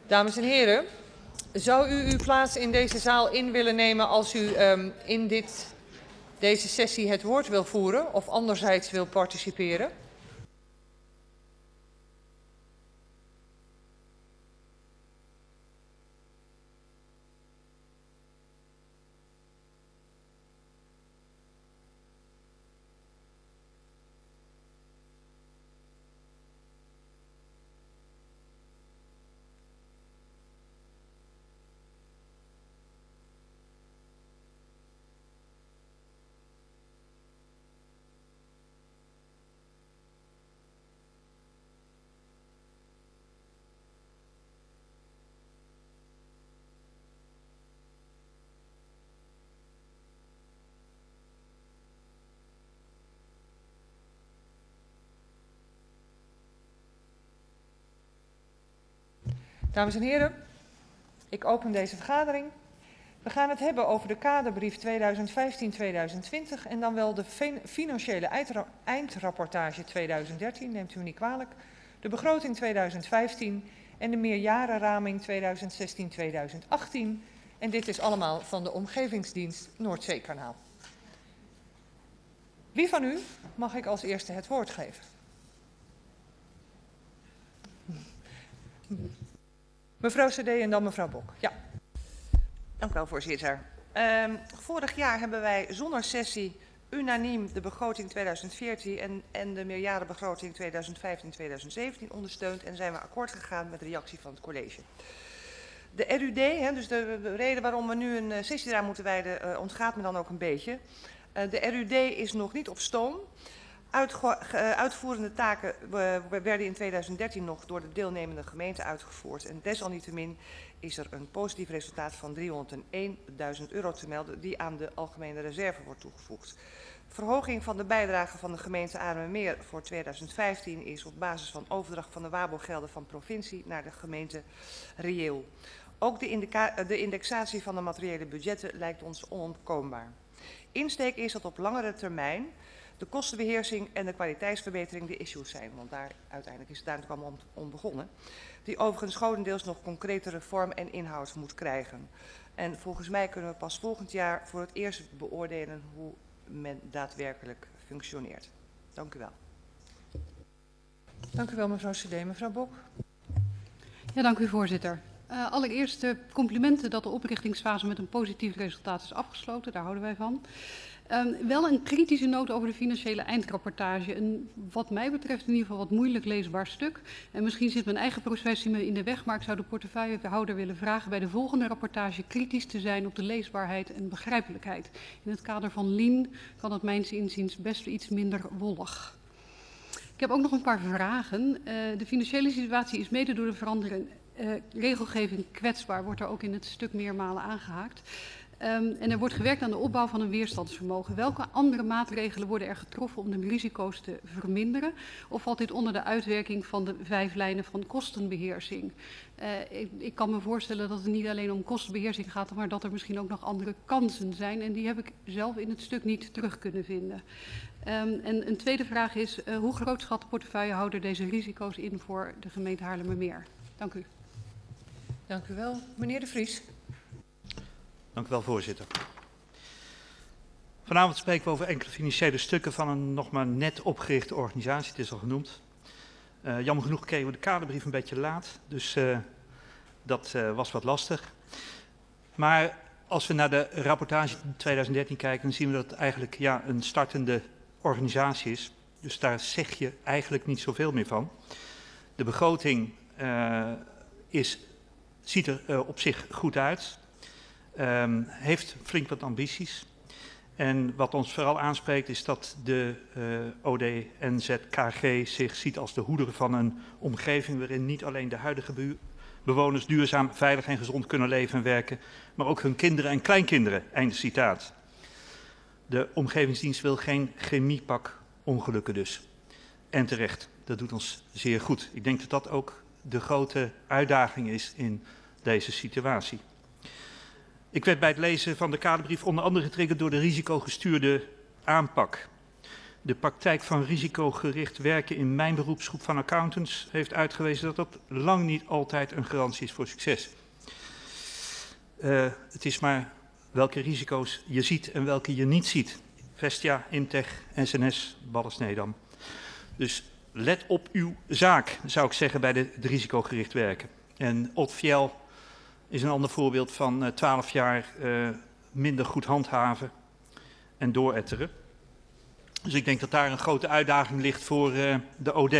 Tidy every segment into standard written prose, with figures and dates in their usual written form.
Dames en heren, zou u uw plaats in deze zaal in willen nemen als u in deze sessie het woord wil voeren of anderzijds wil participeren? Dames en heren, ik open deze vergadering. We gaan het hebben over de kaderbrief 2015-2020 en dan wel de financiële eindrapportage 2013, neemt u me niet kwalijk, de begroting 2015 en de meerjarenraming 2016-2018. En dit is allemaal van de Omgevingsdienst Noordzeekanaal. Wie van u mag ik als eerste het woord geven? Mevrouw CD en dan mevrouw Bok. Ja. Dank u wel, voorzitter. Vorig jaar hebben wij zonder sessie unaniem de begroting 2014 en de meerjarenbegroting 2015-2017 ondersteund en zijn we akkoord gegaan met de reactie van het college. De RUD, dus de reden waarom we nu een sessie eraan moeten wijden, ontgaat me dan ook een beetje. De RUD is nog niet op stoom. Uitvoerende taken werden in 2013 nog door de deelnemende gemeente uitgevoerd. En desalniettemin is er een positief resultaat van €301.000 te melden die aan de algemene reserve wordt toegevoegd. Verhoging van de bijdrage van de gemeente Aarlemmermeer voor 2015 is op basis van overdracht van de WABO-gelden van provincie naar de gemeente reëel. Ook de indexatie van de materiële budgetten lijkt ons onontkoombaar. Insteek is dat op langere termijn de kostenbeheersing en de kwaliteitsverbetering de issues zijn. Want daar uiteindelijk is het daar natuurlijk allemaal om begonnen. Die overigens grotendeels nog concretere vorm en inhoud moet krijgen. En volgens mij kunnen we pas volgend jaar voor het eerst beoordelen hoe men daadwerkelijk functioneert. Dank u wel. Dank u wel, mevrouw CD. Mevrouw Bok. Ja, dank u, voorzitter. Allereerst complimenten dat de oprichtingsfase met een positief resultaat is afgesloten. Daar houden wij van. Wel een kritische noot over de financiële eindrapportage. Een wat mij betreft in ieder geval wat moeilijk leesbaar stuk. En misschien zit mijn eigen professie me in de weg, maar ik zou de portefeuillehouder willen vragen bij de volgende rapportage kritisch te zijn op de leesbaarheid en begrijpelijkheid. In het kader van Lean kan het mijns inziens best iets minder wollig. Ik heb ook nog een paar vragen. De financiële situatie is mede door de veranderende regelgeving kwetsbaar, wordt er ook in het stuk meermalen aangehaakt. En er wordt gewerkt aan de opbouw van een weerstandsvermogen. Welke andere maatregelen worden er getroffen om de risico's te verminderen? Of valt dit onder de uitwerking van de 5 lijnen van kostenbeheersing? Ik kan me voorstellen dat het niet alleen om kostenbeheersing gaat, maar dat er misschien ook nog andere kansen zijn. En die heb ik zelf in het stuk niet terug kunnen vinden. En een tweede vraag is, hoe groot schat de portefeuillehouder deze risico's in voor de gemeente Haarlemmermeer? Dank u. Dank u wel. Meneer De Vries. Dank u wel, voorzitter. Vanavond spreken we over enkele financiële stukken van een nog maar net opgerichte organisatie. Het is al genoemd. Jammer genoeg kregen we de kaderbrief een beetje laat, dus dat was wat lastig. Maar als we naar de rapportage 2013 kijken, dan zien we dat het eigenlijk een startende organisatie is. Dus daar zeg je eigenlijk niet zoveel meer van. De begroting ziet er op zich goed uit. Heeft flink wat ambities. En wat ons vooral aanspreekt is dat de ODNZKG zich ziet als de hoeder van een omgeving waarin niet alleen de huidige bewoners duurzaam, veilig en gezond kunnen leven en werken, maar ook hun kinderen en kleinkinderen, einde citaat. De Omgevingsdienst wil geen chemiepak ongelukken dus. En terecht, dat doet ons zeer goed. Ik denk dat dat ook de grote uitdaging is in deze situatie. Ik werd bij het lezen van de kaderbrief onder andere getriggerd door de risicogestuurde aanpak. De praktijk van risicogericht werken in mijn beroepsgroep van accountants heeft uitgewezen dat dat lang niet altijd een garantie is voor succes. Het is maar welke risico's je ziet en welke je niet ziet. Vestia, Imtech, SNS, Balles-Nedam. Dus let op uw zaak, zou ik zeggen, bij de risicogericht werken. En Otfiel is een ander voorbeeld van 12 jaar minder goed handhaven en dooretteren. Dus ik denk dat daar een grote uitdaging ligt voor de OD.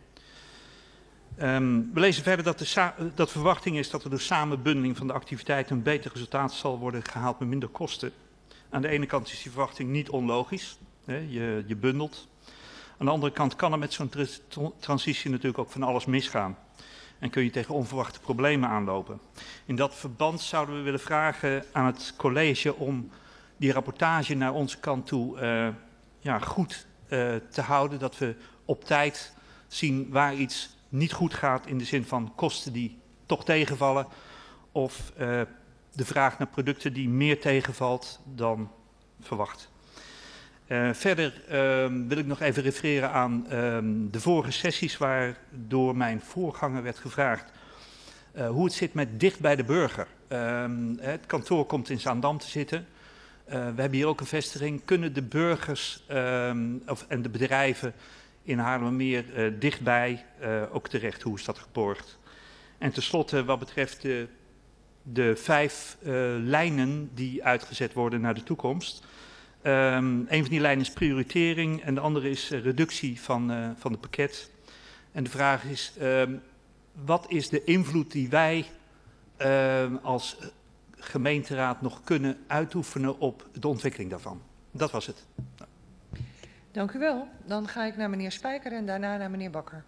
We lezen verder dat verwachting is dat er door samenbundeling van de activiteiten een beter resultaat zal worden gehaald met minder kosten. Aan de ene kant is die verwachting niet onlogisch, hè, je bundelt. Aan de andere kant kan er met zo'n transitie natuurlijk ook van alles misgaan. En kun je tegen onverwachte problemen aanlopen. In dat verband zouden we willen vragen aan het college om die rapportage naar onze kant toe goed te houden. Dat we op tijd zien waar iets niet goed gaat in de zin van kosten die toch tegenvallen. Of de vraag naar producten die meer tegenvalt dan verwacht. Verder wil ik nog even refereren aan de vorige sessies waar door mijn voorganger werd gevraagd hoe het zit met dicht bij de burger. Het kantoor komt in Zaandam te zitten. We hebben hier ook een vestiging. Kunnen de burgers en de bedrijven in Haarlemmermeer dichtbij ook terecht? Hoe is dat geborgd? En tenslotte wat betreft de 5 lijnen die uitgezet worden naar de toekomst. Een van die lijnen is prioritering en de andere is reductie van het pakket. En de vraag is, wat is de invloed die wij als gemeenteraad nog kunnen uitoefenen op de ontwikkeling daarvan? Dat was het. Dank u wel. Dan ga ik naar meneer Spijker en daarna naar meneer Bakker.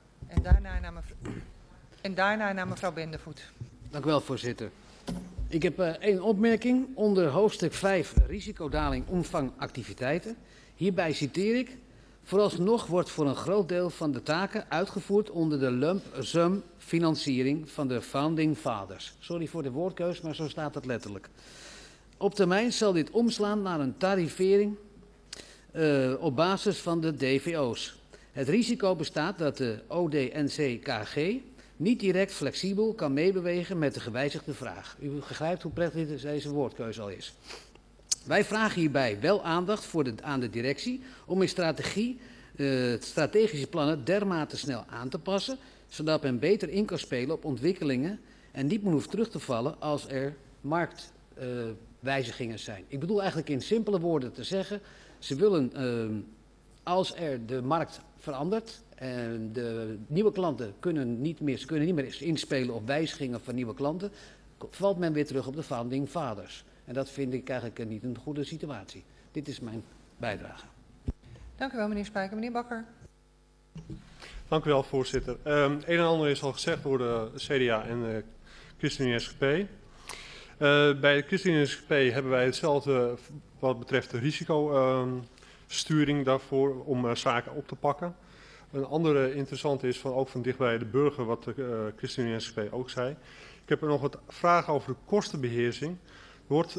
En daarna naar mevrouw Bendevoet. Dank u wel, voorzitter. Ik heb 1 opmerking onder hoofdstuk 5 risicodaling omvang activiteiten. Hierbij citeer ik: vooralsnog wordt voor een groot deel van de taken uitgevoerd onder de lump sum financiering van de founding fathers. Sorry voor de woordkeus, maar zo staat het letterlijk. Op termijn zal dit omslaan naar een tarivering op basis van de DVO's. Het risico bestaat dat de ODNC-KG niet direct flexibel kan meebewegen met de gewijzigde vraag. U begrijpt hoe prettig deze woordkeuze al is. Wij vragen hierbij wel aandacht aan de directie om in strategische plannen dermate snel aan te passen, zodat men beter in kan spelen op ontwikkelingen en niet meer hoeft terug te vallen als er marktwijzigingen zijn. Ik bedoel eigenlijk in simpele woorden te zeggen, ze willen als er de markt verandert en de nieuwe klanten kunnen niet meer inspelen op wijzigingen van nieuwe klanten, valt men weer terug op de founding fathers. En dat vind ik eigenlijk niet een goede situatie. Dit is mijn bijdrage. Dank u wel, meneer Spijker. Meneer Bakker. Dank u wel, voorzitter. Een en ander is al gezegd door de CDA en de ChristenUnie SGP. Bij de ChristenUnie SGP hebben wij hetzelfde wat betreft de risicosturing daarvoor om zaken op te pakken. Een andere interessante is ook van dichtbij de burger, wat de ChristenUnie SGP ook zei. Ik heb er nog wat vragen over de kostenbeheersing. Er wordt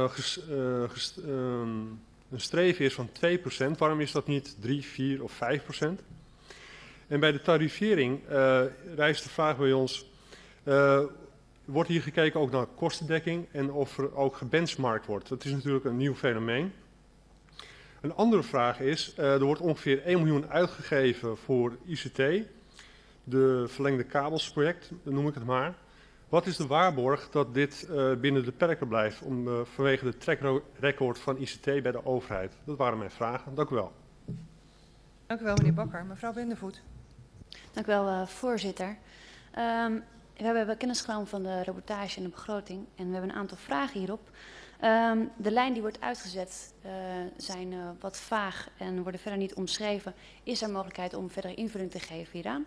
een streven is van 2%. Waarom is dat niet 3, 4 of 5%? En bij de tarivering rijst de vraag bij ons, wordt hier gekeken ook naar kostendekking en of er ook gebenchmarkt wordt. Dat is natuurlijk een nieuw fenomeen. Een andere vraag is, er wordt ongeveer 1 miljoen uitgegeven voor ICT, de verlengde kabelsproject, noem ik het maar. Wat is de waarborg dat dit binnen de perken blijft vanwege de track record van ICT bij de overheid? Dat waren mijn vragen. Dank u wel. Dank u wel, meneer Bakker. Mevrouw Bendevoet. Dank u wel, voorzitter. We hebben kennis genomen van de rapportage en de begroting en we hebben een aantal vragen hierop. De lijn die wordt uitgezet zijn wat vaag en worden verder niet omschreven. Is er mogelijkheid om verdere invulling te geven hieraan?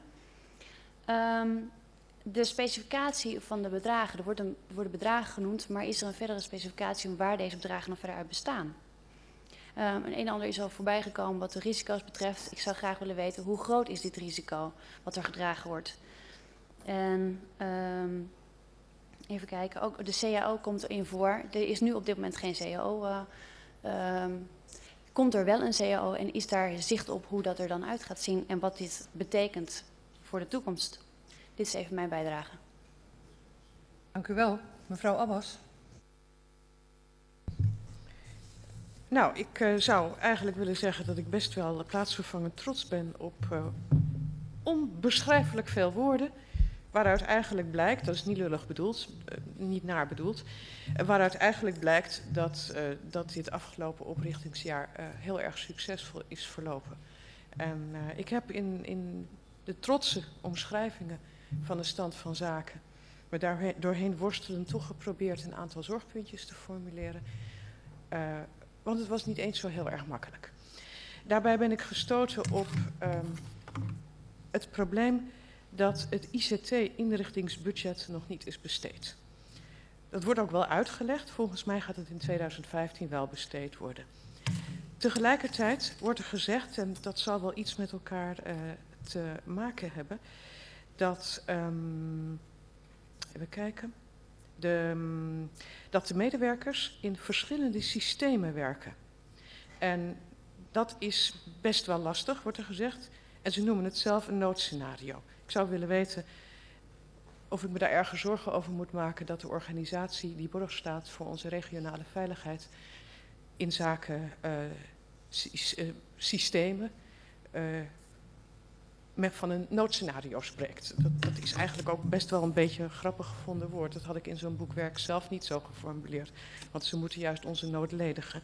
De specificatie van de bedragen, er worden bedragen genoemd, maar is er een verdere specificatie om waar deze bedragen nog verder uit bestaan? Een en ander is al voorbij gekomen wat de risico's betreft. Ik zou graag willen weten hoe groot is dit risico wat er gedragen wordt. En even kijken, ook de CAO komt erin voor. Er is nu op dit moment geen CAO komt er wel een CAO en is daar zicht op hoe dat er dan uit gaat zien en wat dit betekent voor de toekomst? Dit is even mijn bijdrage. Dank u wel. Mevrouw Abbas. Nou, ik zou eigenlijk willen zeggen dat ik best wel plaatsvervangend trots ben op onbeschrijfelijk veel woorden. Waaruit eigenlijk blijkt, dat is niet lullig bedoeld, niet naar bedoeld, waaruit eigenlijk blijkt dat dit afgelopen oprichtingsjaar heel erg succesvol is verlopen. En ik heb in de trotse omschrijvingen van de stand van zaken, maar daar doorheen worstelen toch geprobeerd een aantal zorgpuntjes te formuleren. Want het was niet eens zo heel erg makkelijk. Daarbij ben ik gestoten op het probleem dat het ICT-inrichtingsbudget nog niet is besteed. Dat wordt ook wel uitgelegd. Volgens mij gaat het in 2015 wel besteed worden. Tegelijkertijd wordt er gezegd, en dat zal wel iets met elkaar te maken hebben, dat, even kijken, dat de medewerkers in verschillende systemen werken. En dat is best wel lastig, wordt er gezegd. En ze noemen het zelf een noodscenario. Ik zou willen weten of ik me daar ergens zorgen over moet maken dat de organisatie die borg staat voor onze regionale veiligheid in zaken systemen van een noodscenario spreekt. Dat is eigenlijk ook best wel een beetje een grappig gevonden woord. Dat had ik in zo'n boekwerk zelf niet zo geformuleerd. Want ze moeten juist onze nood ledigen.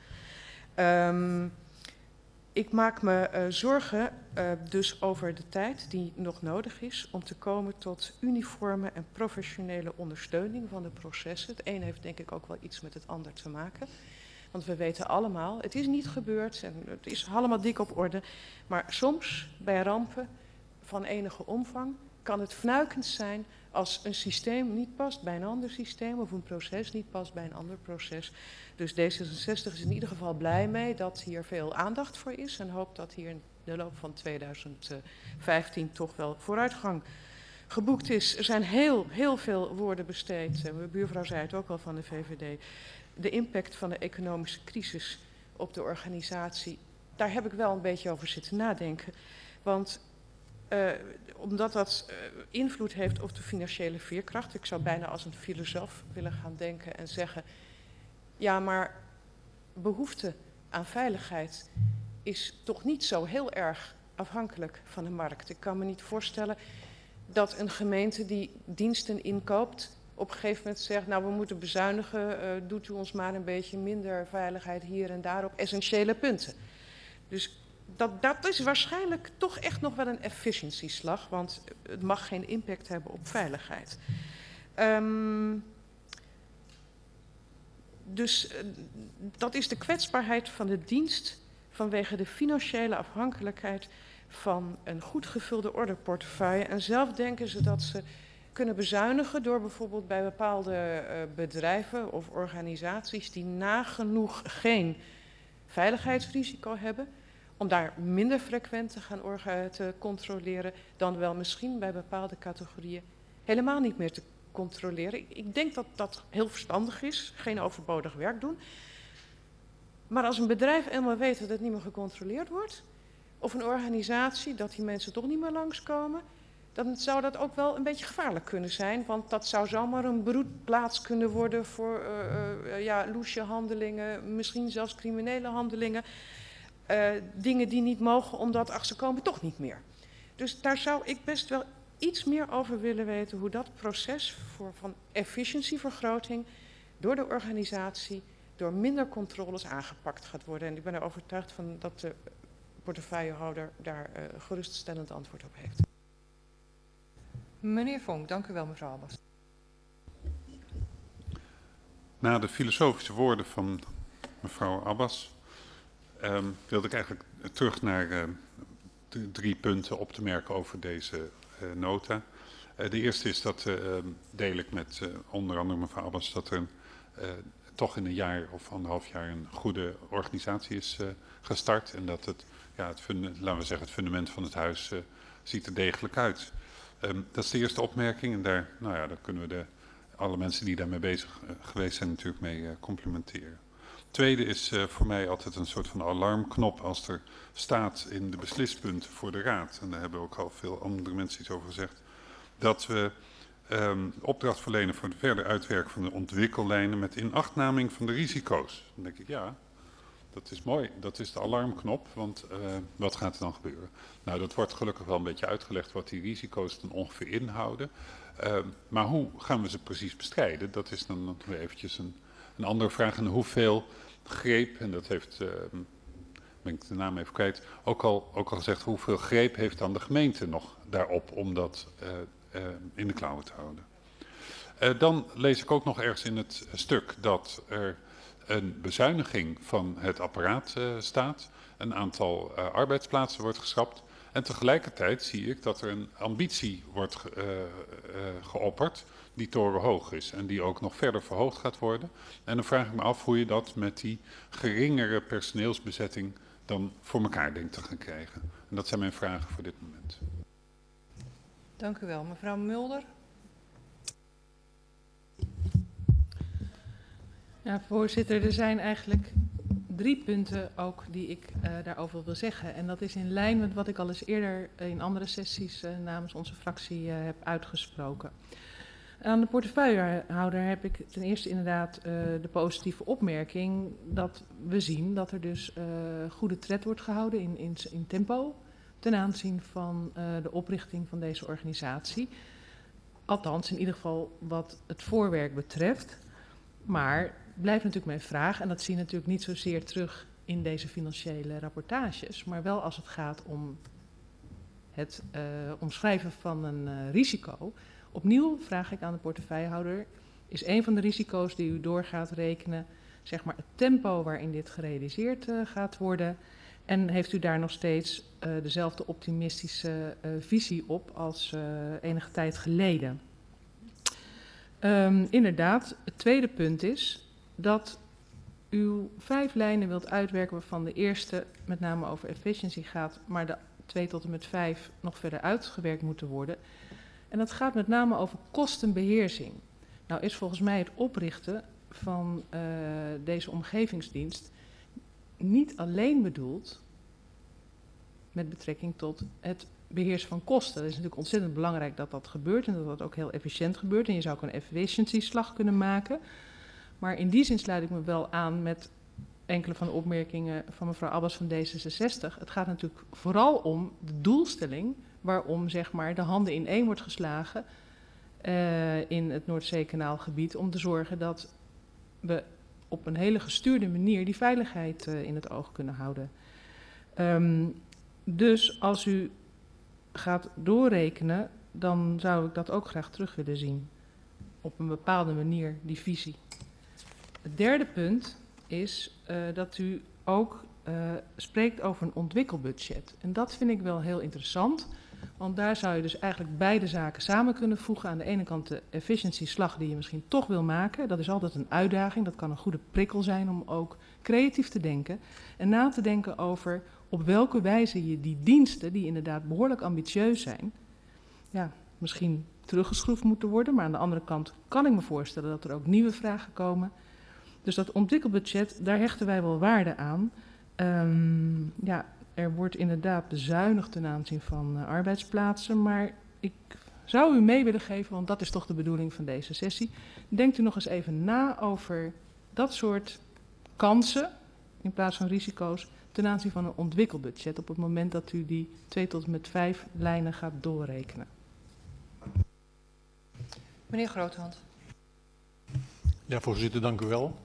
Ik maak me zorgen dus over de tijd die nog nodig is om te komen tot uniforme en professionele ondersteuning van de processen. Het een heeft denk ik ook wel iets met het ander te maken. Want we weten allemaal, het is niet gebeurd en het is allemaal dik op orde. Maar soms bij rampen van enige omvang kan het fnuikend zijn als een systeem niet past bij een ander systeem of een proces niet past bij een ander proces. Dus D66 is in ieder geval blij mee dat hier veel aandacht voor is en hoopt dat hier in de loop van 2015 toch wel vooruitgang geboekt is. Er zijn heel veel woorden besteed, mijn buurvrouw zei het ook al van de VVD, de impact van de economische crisis op de organisatie. Daar heb ik wel een beetje over zitten nadenken, want omdat dat invloed heeft op de financiële veerkracht. Ik zou bijna als een filosoof willen gaan denken en zeggen, ja, maar behoefte aan veiligheid is toch niet zo heel erg afhankelijk van de markt. Ik kan me niet voorstellen dat een gemeente die diensten inkoopt op een gegeven moment zegt, nou we moeten bezuinigen, doet u ons maar een beetje minder veiligheid hier en daar op essentiële punten. Dus dat is waarschijnlijk toch echt nog wel een efficiëntieslag, want het mag geen impact hebben op veiligheid. Dus dat is de kwetsbaarheid van de dienst vanwege de financiële afhankelijkheid van een goed gevulde orderportefeuille. En zelf denken ze dat ze kunnen bezuinigen door bijvoorbeeld bij bepaalde bedrijven of organisaties die nagenoeg geen veiligheidsrisico hebben, om daar minder frequent te controleren dan wel misschien bij bepaalde categorieën helemaal niet meer te controleren. Ik denk dat dat heel verstandig is, geen overbodig werk doen. Maar als een bedrijf eenmaal weet dat het niet meer gecontroleerd wordt, of een organisatie dat die mensen toch niet meer langskomen, dan zou dat ook wel een beetje gevaarlijk kunnen zijn. Want dat zou zomaar een broedplaats kunnen worden voor loesje handelingen, misschien zelfs criminele handelingen. Dingen die niet mogen omdat, ach, ze komen toch niet meer. Dus daar zou ik best wel iets meer over willen weten hoe dat proces van efficiëntievergroting door de organisatie, door minder controles aangepakt gaat worden. En ik ben er overtuigd van dat de portefeuillehouder daar geruststellend antwoord op heeft. Meneer Vonk, dank u wel mevrouw Abbas. Na de filosofische woorden van mevrouw Abbas wilde ik eigenlijk terug naar de 3 punten op te merken over deze nota. De eerste is dat deel ik met onder andere mevrouw Abbas dat er toch in een jaar of 1,5 jaar een goede organisatie is gestart. En dat het, ja, laten we zeggen, het fundament van het huis ziet er degelijk uit. Dat is de eerste opmerking en daar kunnen we alle mensen die daarmee bezig geweest zijn natuurlijk mee complimenteren. Tweede is voor mij altijd een soort van alarmknop als er staat in de beslispunten voor de Raad, en daar hebben ook al veel andere mensen iets over gezegd, dat we opdracht verlenen voor het verder uitwerken van de ontwikkellijnen met inachtneming van de risico's. Dan denk ik, ja, dat is mooi. Dat is de alarmknop, want wat gaat er dan gebeuren? Nou, dat wordt gelukkig wel een beetje uitgelegd wat die risico's dan ongeveer inhouden. Maar hoe gaan we ze precies bestrijden? Dat is dan nog weer eventjes een andere vraag. En hoeveel greep, en dat heeft, ben ik de naam even kwijt, ook al gezegd, hoeveel greep heeft dan de gemeente nog daarop om dat in de klauwen te houden? Dan lees ik ook nog ergens in het stuk dat er een bezuiniging van het apparaat staat. Een aantal arbeidsplaatsen wordt geschrapt. En tegelijkertijd zie ik dat er een ambitie wordt geopperd die torenhoog is. En die ook nog verder verhoogd gaat worden. En dan vraag ik me af hoe je dat met die geringere personeelsbezetting dan voor elkaar denkt te gaan krijgen. En dat zijn mijn vragen voor dit moment. Dank u wel. Mevrouw Mulder. Ja, voorzitter, er zijn eigenlijk 3 punten ook die ik daarover wil zeggen. En dat is in lijn met wat ik al eens eerder in andere sessies namens onze fractie heb uitgesproken. Aan de portefeuillehouder heb ik ten eerste inderdaad de positieve opmerking dat we zien dat er dus goede tred wordt gehouden in tempo ten aanzien van de oprichting van deze organisatie. Althans, in ieder geval wat het voorwerk betreft. Maar blijft natuurlijk mijn vraag, en dat zie je natuurlijk niet zozeer terug in deze financiële rapportages, maar wel als het gaat om het omschrijven van een risico. Opnieuw vraag ik aan de portefeuillehouder, is een van de risico's die u door gaat rekenen, zeg maar het tempo waarin dit gerealiseerd gaat worden? En heeft u daar nog steeds dezelfde optimistische visie op als enige tijd geleden? Inderdaad, het tweede punt is dat u 5 lijnen wilt uitwerken waarvan de eerste met name over efficiency gaat, maar de 2 tot en met 5 nog verder uitgewerkt moeten worden. En dat gaat met name over kostenbeheersing. Nou is volgens mij het oprichten van deze omgevingsdienst niet alleen bedoeld met betrekking tot het beheersen van kosten. Het is natuurlijk ontzettend belangrijk dat dat gebeurt en dat dat ook heel efficiënt gebeurt. En je zou ook een efficiëntieslag kunnen maken. Maar in die zin sluit ik me wel aan met enkele van de opmerkingen van mevrouw Abbas van D66. Het gaat natuurlijk vooral om de doelstelling waarom zeg maar de handen ineen wordt geslagen in het Noordzeekanaalgebied om te zorgen dat we op een hele gestuurde manier die veiligheid in het oog kunnen houden. Dus als u gaat doorrekenen, dan zou ik dat ook graag terug willen zien. Op een bepaalde manier, die visie. Het derde punt is dat u ook spreekt over een ontwikkelbudget. En dat vind ik wel heel interessant. Want daar zou je dus eigenlijk beide zaken samen kunnen voegen. Aan de ene kant de efficiëntieslag die je misschien toch wil maken. Dat is altijd een uitdaging. Dat kan een goede prikkel zijn om ook creatief te denken. En na te denken over op welke wijze je die diensten, die inderdaad behoorlijk ambitieus zijn, ja, misschien teruggeschroefd moeten worden. Maar aan de andere kant kan ik me voorstellen dat er ook nieuwe vragen komen. Dus dat ontwikkelbudget, daar hechten wij wel waarde aan. Ja, er wordt inderdaad bezuinigd ten aanzien van arbeidsplaatsen, maar ik zou u mee willen geven, want dat is toch de bedoeling van deze sessie. Denkt u nog eens even na over dat soort kansen in plaats van risico's ten aanzien van een ontwikkelbudget op het moment dat u die 2 tot en met 5 lijnen gaat doorrekenen. Meneer Groothand. Ja, voorzitter, dank u wel.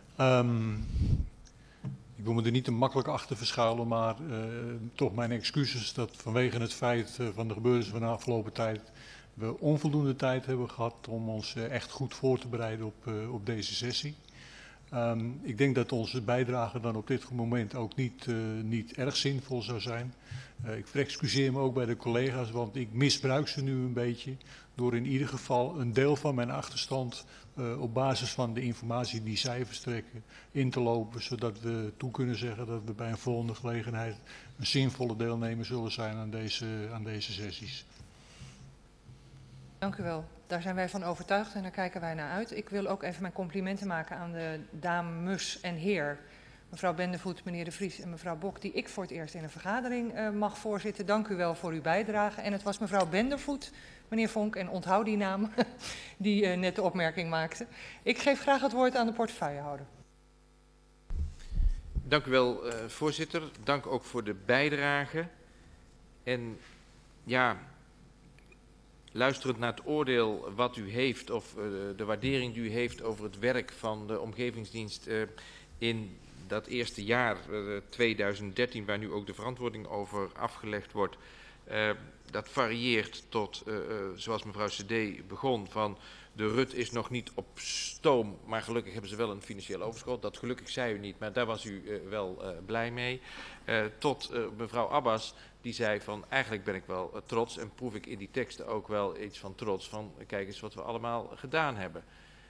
Ik wil me er niet te makkelijk achter verschuilen, maar toch mijn excuses dat vanwege het feit van de gebeurtenissen van de afgelopen tijd we onvoldoende tijd hebben gehad om ons echt goed voor te bereiden op deze sessie. Ik denk dat onze bijdrage dan op dit moment ook niet erg zinvol zou zijn. Ik verexcuseer me ook bij de collega's, want ik misbruik ze nu een beetje door in ieder geval een deel van mijn achterstand op basis van de informatie die zij verstrekken in te lopen, zodat we toe kunnen zeggen dat we bij een volgende gelegenheid een zinvolle deelnemer zullen zijn aan deze sessies. Dank u wel. Daar zijn wij van overtuigd en daar kijken wij naar uit. Ik wil ook even mijn complimenten maken aan de dames en heer. Mevrouw Bendevoet, meneer De Vries en mevrouw Bok, die ik voor het eerst in een vergadering mag voorzitten. Dank u wel voor uw bijdrage. En het was mevrouw Bendevoet, meneer Vonk, en onthoud die naam, die net de opmerking maakte. Ik geef graag het woord aan de portefeuillehouder. Dank u wel, voorzitter. Dank ook voor de bijdrage. En ja, luisterend naar het oordeel wat u heeft, of de waardering die u heeft over het werk van de omgevingsdienst in dat eerste jaar, 2013, waar nu ook de verantwoording over afgelegd wordt, dat varieert tot, zoals mevrouw CD begon, van de RUT is nog niet op stoom, maar gelukkig hebben ze wel een financieel overschot. Dat gelukkig zei u niet, maar daar was u wel blij mee. Tot mevrouw Abbas, die zei van eigenlijk ben ik wel trots en proef ik in die teksten ook wel iets van trots van kijk eens wat we allemaal gedaan hebben.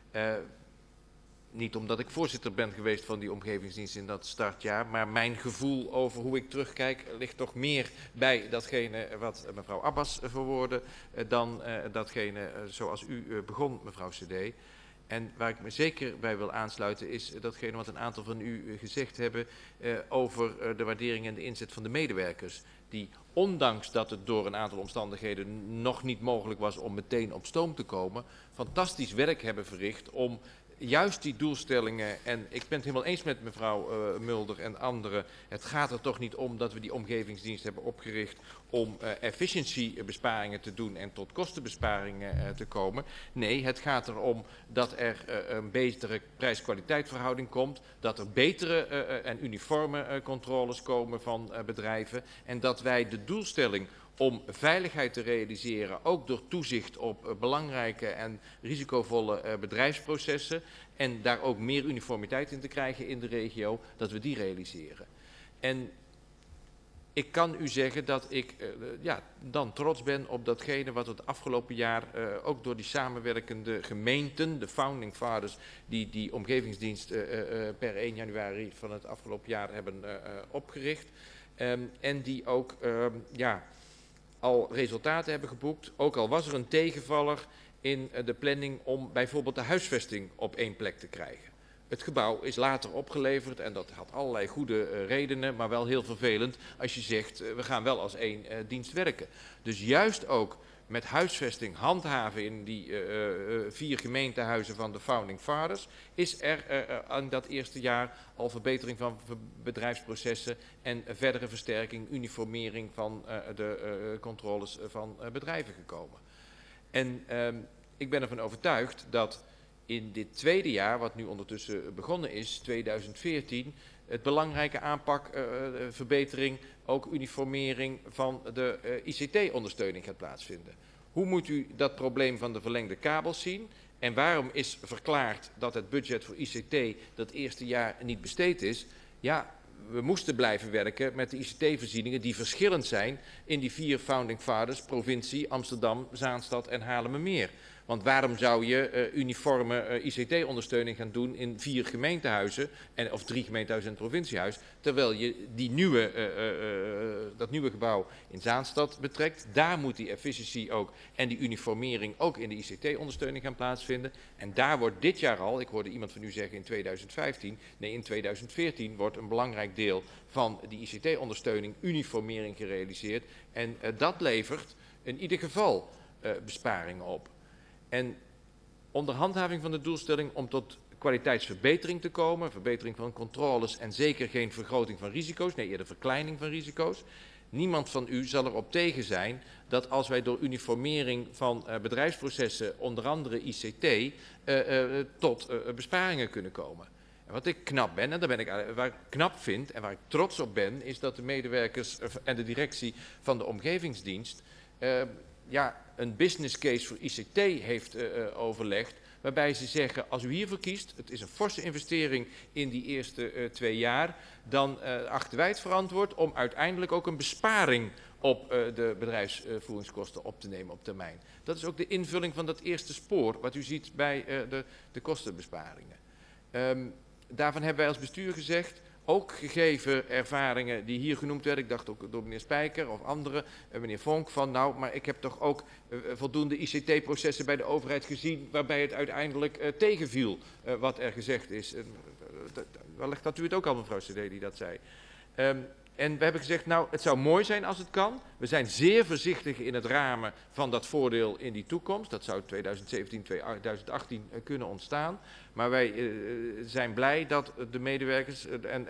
Niet omdat ik voorzitter ben geweest van die omgevingsdienst in dat startjaar, maar mijn gevoel over hoe ik terugkijk ligt toch meer bij datgene wat mevrouw Abbas verwoordde dan datgene zoals u begon, mevrouw CD. En waar ik me zeker bij wil aansluiten is datgene wat een aantal van u gezegd hebben over de waardering en de inzet van de medewerkers. Die ondanks dat het door een aantal omstandigheden nog niet mogelijk was om meteen op stoom te komen, fantastisch werk hebben verricht om juist die doelstellingen, en ik ben het helemaal eens met mevrouw Mulder en anderen, het gaat er toch niet om dat we die omgevingsdienst hebben opgericht om efficiëntiebesparingen te doen en tot kostenbesparingen te komen. Nee, het gaat erom dat er een betere prijs-kwaliteitverhouding komt, dat er betere en uniforme controles komen van bedrijven en dat wij de doelstelling om veiligheid te realiseren, ook door toezicht op belangrijke en risicovolle bedrijfsprocessen en daar ook meer uniformiteit in te krijgen in de regio, dat we die realiseren. En ik kan u zeggen dat ik dan trots ben op datgene wat het afgelopen jaar ook door die samenwerkende gemeenten, de founding fathers, die omgevingsdienst per 1 januari van het afgelopen jaar hebben opgericht en die ook al resultaten hebben geboekt, ook al was er een tegenvaller in de planning om bijvoorbeeld de huisvesting op één plek te krijgen. Het gebouw is later opgeleverd en dat had allerlei goede redenen, maar wel heel vervelend als je zegt we gaan wel als één dienst werken. Dus juist ook met huisvesting handhaven in die 4 gemeentehuizen van de founding fathers is er aan dat eerste jaar al verbetering van bedrijfsprocessen en verdere versterking, uniformering van de controles van bedrijven gekomen. En ik ben ervan overtuigd dat in dit tweede jaar, wat nu ondertussen begonnen is, 2014, het belangrijke aanpak, verbetering, ook uniformering van de ICT-ondersteuning gaat plaatsvinden. Hoe moet u dat probleem van de verlengde kabels zien? En waarom is verklaard dat het budget voor ICT dat eerste jaar niet besteed is? Ja, we moesten blijven werken met de ICT-voorzieningen die verschillend zijn in die 4 founding fathers, provincie, Amsterdam, Zaanstad en Haarlemmermeer. Want waarom zou je uniforme ICT-ondersteuning gaan doen in 4 gemeentehuizen, of 3 gemeentehuizen en een provinciehuis, terwijl je die dat nieuwe gebouw in Zaanstad betrekt. Daar moet die efficiëntie ook en die uniformering ook in de ICT-ondersteuning gaan plaatsvinden. En daar wordt dit jaar al, ik hoorde iemand van u zeggen in 2015, nee in 2014 wordt een belangrijk deel van die ICT-ondersteuning uniformering gerealiseerd. En dat levert in ieder geval besparingen op. En onder handhaving van de doelstelling om tot kwaliteitsverbetering te komen, verbetering van controles en zeker geen vergroting van risico's, nee eerder verkleining van risico's. Niemand van u zal erop tegen zijn dat als wij door uniformering van bedrijfsprocessen, onder andere ICT, tot besparingen kunnen komen. En wat ik knap ben, en waar ik knap vind en waar ik trots op ben, is dat de medewerkers en de directie van de omgevingsdienst een business case voor ICT heeft overlegd, waarbij ze zeggen, als u hiervoor kiest, het is een forse investering in die eerste 2 jaar, dan achten wij het verantwoord om uiteindelijk ook een besparing op de bedrijfsvoeringskosten op te nemen op termijn. Dat is ook de invulling van dat eerste spoor, wat u ziet bij de kostenbesparingen. Daarvan hebben wij als bestuur gezegd, ook gegeven ervaringen die hier genoemd werden, ik dacht ook door meneer Spijker of anderen, meneer Vonk, van nou, maar ik heb toch ook voldoende ICT-processen bij de overheid gezien waarbij het uiteindelijk tegenviel wat er gezegd is. Wellicht had u het ook al, mevrouw CD, die dat zei. En we hebben gezegd, nou, het zou mooi zijn als het kan. We zijn zeer voorzichtig in het ramen van dat voordeel in die toekomst. Dat zou 2017, 2018 kunnen ontstaan. Maar wij zijn blij dat de medewerkers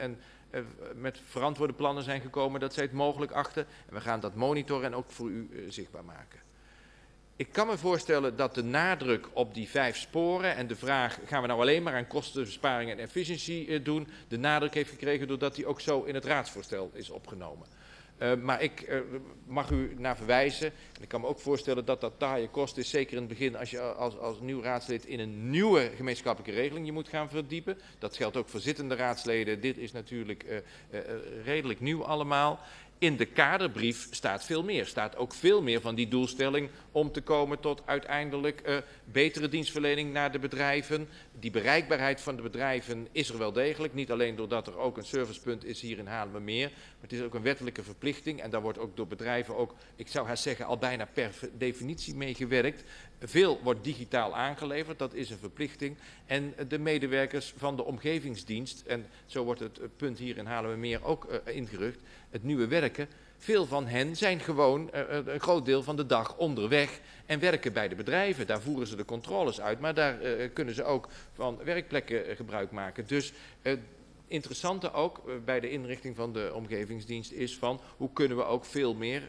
met verantwoorde plannen zijn gekomen dat zij het mogelijk achten. En we gaan dat monitoren en ook voor u zichtbaar maken. Ik kan me voorstellen dat de nadruk op die 5 sporen en de vraag, gaan we nou alleen maar aan kostenbesparing en efficiëntie doen, de nadruk heeft gekregen doordat die ook zo in het raadsvoorstel is opgenomen. Maar ik mag u naar verwijzen, en ik kan me ook voorstellen dat dat taaie kost is, zeker in het begin als je als nieuw raadslid in een nieuwe gemeenschappelijke regeling je moet gaan verdiepen. Dat geldt ook voor zittende raadsleden, dit is natuurlijk redelijk nieuw allemaal. In de kaderbrief staat veel meer. Staat ook veel meer van die doelstelling om te komen tot uiteindelijk betere dienstverlening naar de bedrijven. Die bereikbaarheid van de bedrijven is er wel degelijk. Niet alleen doordat er ook een servicepunt is hier in Haarlemmermeer. Maar het is ook een wettelijke verplichting. En daar wordt ook door bedrijven ook, ik zou haast zeggen, al bijna per definitie mee gewerkt. Veel wordt digitaal aangeleverd, dat is een verplichting. En de medewerkers van de omgevingsdienst, en zo wordt het punt hier in Haarlemmermeer ook ingerucht, het nieuwe werken. Veel van hen zijn gewoon een groot deel van de dag onderweg en werken bij de bedrijven. Daar voeren ze de controles uit, maar daar kunnen ze ook van werkplekken gebruik maken. Dus interessante ook bij de inrichting van de omgevingsdienst is van hoe kunnen we ook veel meer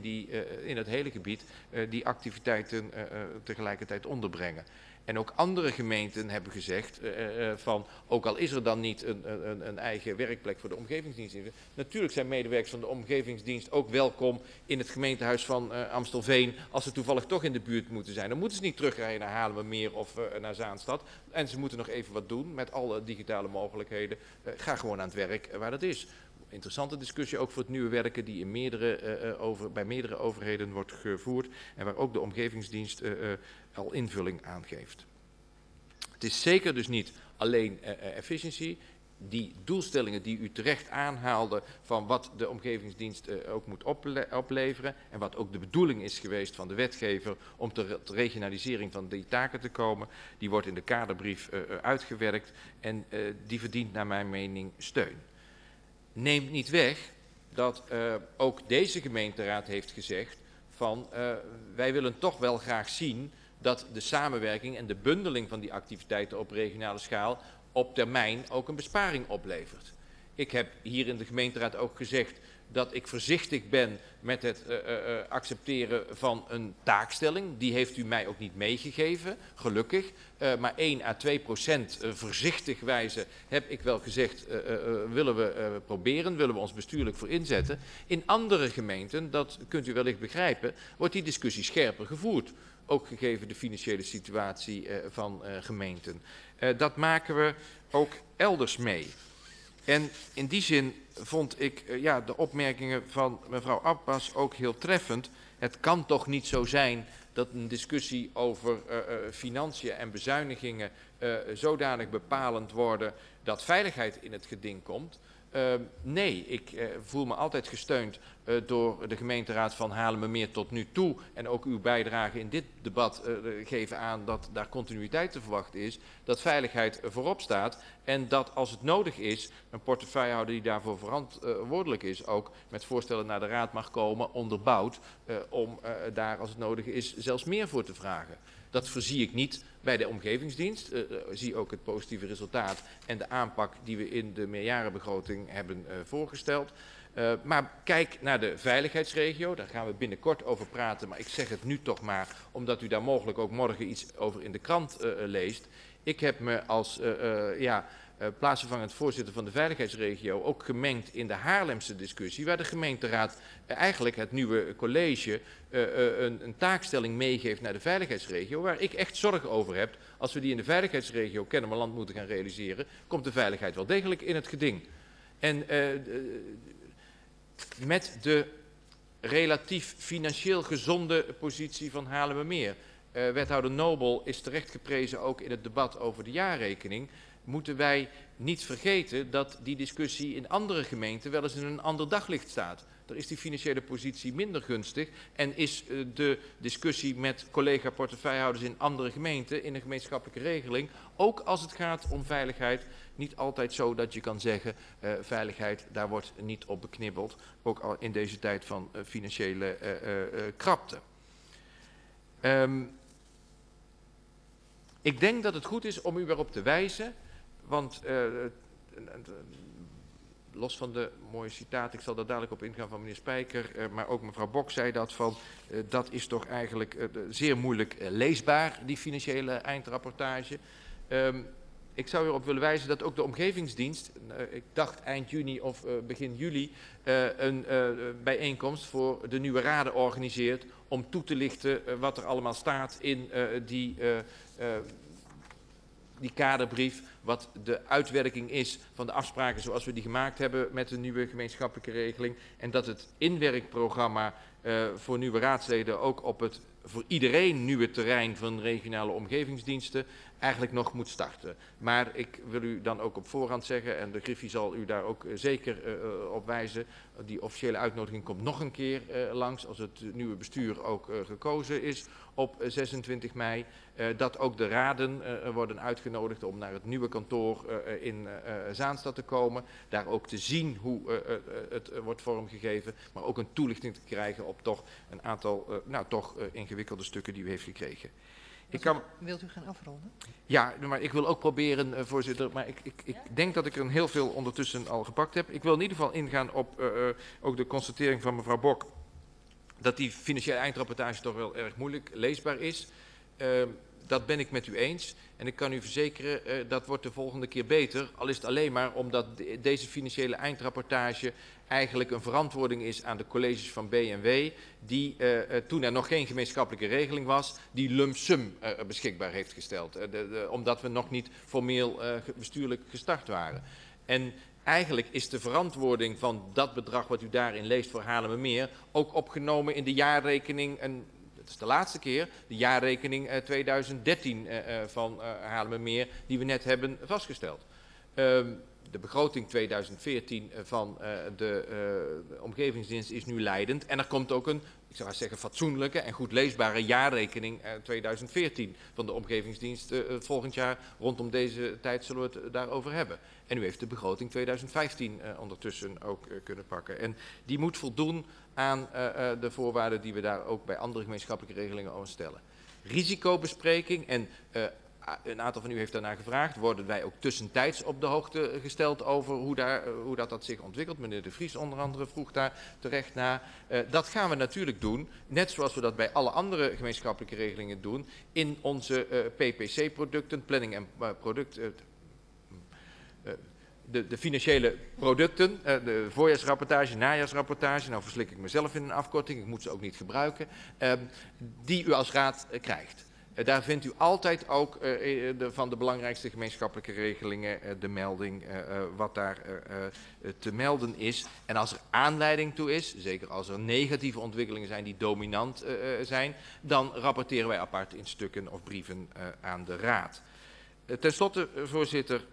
in het hele gebied die activiteiten tegelijkertijd onderbrengen. En ook andere gemeenten hebben gezegd van, ook al is er dan niet een eigen werkplek voor de omgevingsdienst. Natuurlijk zijn medewerkers van de omgevingsdienst ook welkom in het gemeentehuis van Amstelveen als ze toevallig toch in de buurt moeten zijn. Dan moeten ze niet terugrijden naar Haarlemmermeer of naar Zaanstad. En ze moeten nog even wat doen met alle digitale mogelijkheden. Ga gewoon aan het werk waar dat is. Interessante discussie ook voor het nieuwe werken die in bij meerdere overheden wordt gevoerd en waar ook de omgevingsdienst al invulling aan geeft. Het is zeker dus niet alleen efficiëntie. Die doelstellingen die u terecht aanhaalde van wat de omgevingsdienst ook moet opleveren en wat ook de bedoeling is geweest van de wetgever om tot regionalisering van die taken te komen, die wordt in de kaderbrief uitgewerkt en die verdient naar mijn mening steun. Neemt niet weg dat ook deze gemeenteraad heeft gezegd van wij willen toch wel graag zien dat de samenwerking en de bundeling van die activiteiten op regionale schaal op termijn ook een besparing oplevert. Ik heb hier in de gemeenteraad ook gezegd dat ik voorzichtig ben met het accepteren van een taakstelling. Die heeft u mij ook niet meegegeven, gelukkig. Maar 1 à 2% voorzichtig wijze heb ik wel gezegd, willen we proberen, willen we ons bestuurlijk voor inzetten. In andere gemeenten, dat kunt u wellicht begrijpen, wordt die discussie scherper gevoerd. Ook gegeven de financiële situatie van gemeenten. Dat maken we ook elders mee. En in die zin vond ik de opmerkingen van mevrouw Abbas ook heel treffend. Het kan toch niet zo zijn dat een discussie over financiën en bezuinigingen zodanig bepalend worden dat veiligheid in het geding komt. Nee, ik voel me altijd gesteund door de gemeenteraad van Haarlemmermeer tot nu toe. En ook uw bijdrage in dit debat geven aan dat daar continuïteit te verwachten is. Dat veiligheid voorop staat. En dat als het nodig is, een portefeuillehouder die daarvoor verantwoordelijk is, ook met voorstellen naar de raad mag komen, onderbouwd, om daar als het nodig is zelfs meer voor te vragen. Dat voorzie ik niet bij de omgevingsdienst. Zie ook het positieve resultaat en de aanpak die we in de meerjarenbegroting hebben voorgesteld. Maar kijk naar de veiligheidsregio, daar gaan we binnenkort over praten. Maar ik zeg het nu toch maar, omdat u daar mogelijk ook morgen iets over in de krant leest. Ik heb me als plaatsvervangend voorzitter van de veiligheidsregio ook gemengd in de Haarlemse discussie, waar de gemeenteraad eigenlijk het nieuwe college een taakstelling meegeeft naar de veiligheidsregio, waar ik echt zorg over heb. Als we die in de veiligheidsregio Kennemerland moeten gaan realiseren, komt de veiligheid wel degelijk in het geding. En met de relatief financieel gezonde positie van Haarlemmermeer. Wethouder Nobel is terecht geprezen ook in het debat over de jaarrekening. Moeten wij niet vergeten dat die discussie in andere gemeenten wel eens in een ander daglicht staat. Er is die financiële positie minder gunstig en is de discussie met collega-portefeuillehouders in andere gemeenten in een gemeenschappelijke regeling, ook als het gaat om veiligheid, niet altijd zo dat je kan zeggen, veiligheid, daar wordt niet op beknibbeld, ook al in deze tijd van financiële krapte. Ik denk dat het goed is om u erop te wijzen, want los van de mooie citaat, ik zal daar dadelijk op ingaan van meneer Spijker, maar ook mevrouw Bok zei dat van, dat is toch eigenlijk zeer moeilijk leesbaar, die financiële eindrapportage. Ik zou erop willen wijzen dat ook de omgevingsdienst, ik dacht eind juni of begin juli, een bijeenkomst voor de nieuwe raden organiseert om toe te lichten wat er allemaal staat in die kaderbrief, wat de uitwerking is van de afspraken zoals we die gemaakt hebben met de nieuwe gemeenschappelijke regeling. En dat het inwerkprogramma voor nieuwe raadsleden ook op het voor iedereen nieuwe terrein van regionale omgevingsdiensten eigenlijk nog moet starten. Maar ik wil u dan ook op voorhand zeggen, en de Griffie zal u daar ook zeker op wijzen, die officiële uitnodiging komt nog een keer langs als het nieuwe bestuur ook gekozen is op 26 mei. Dat ook de raden worden uitgenodigd om naar het nieuwe kantoor in Zaanstad te komen. Daar ook te zien hoe het wordt vormgegeven, maar ook een toelichting te krijgen op toch een aantal ingewikkelde stukken die u heeft gekregen. Wilt u gaan afronden? Ja, maar ik wil ook proberen, voorzitter, maar ik denk dat ik er heel veel ondertussen al gepakt heb. Ik wil in ieder geval ingaan op ook de constatering van mevrouw Bok, dat die financiële eindrapportage toch wel erg moeilijk leesbaar is. Dat ben ik met u eens. En ik kan u verzekeren, dat wordt de volgende keer beter. Al is het alleen maar omdat deze financiële eindrapportage eigenlijk een verantwoording is aan de colleges van B&W, die toen er nog geen gemeenschappelijke regeling was, die lump sum beschikbaar heeft gesteld. Omdat we nog niet formeel bestuurlijk gestart waren. En eigenlijk is de verantwoording van dat bedrag wat u daarin leest voor Haarlemmermeer ook opgenomen in de jaarrekening, en dat is de laatste keer, de jaarrekening 2013 van Haarlemmermeer die we net hebben vastgesteld. De begroting 2014 van de omgevingsdienst is nu leidend en er komt ook een, ik zou maar zeggen, fatsoenlijke en goed leesbare jaarrekening 2014 van de omgevingsdienst volgend jaar. Rondom deze tijd zullen we het daarover hebben. En u heeft de begroting 2015 ondertussen ook kunnen pakken. En die moet voldoen aan de voorwaarden die we daar ook bij andere gemeenschappelijke regelingen over stellen. Risicobespreking en een aantal van u heeft daarnaar gevraagd. Worden wij ook tussentijds op de hoogte gesteld over hoe dat zich ontwikkelt? Meneer De Vries onder andere vroeg daar terecht naar. Dat gaan we natuurlijk doen, net zoals we dat bij alle andere gemeenschappelijke regelingen doen, in onze PPC-producten, planning en product. De financiële producten, de voorjaarsrapportage, najaarsrapportage, nou verslik ik mezelf in een afkorting, ik moet ze ook niet gebruiken, die u als raad krijgt. Daar vindt u altijd ook van de belangrijkste gemeenschappelijke regelingen de melding wat daar te melden is. En als er aanleiding toe is, zeker als er negatieve ontwikkelingen zijn die dominant zijn, dan rapporteren wij apart in stukken of brieven aan de raad. Ten slotte, voorzitter,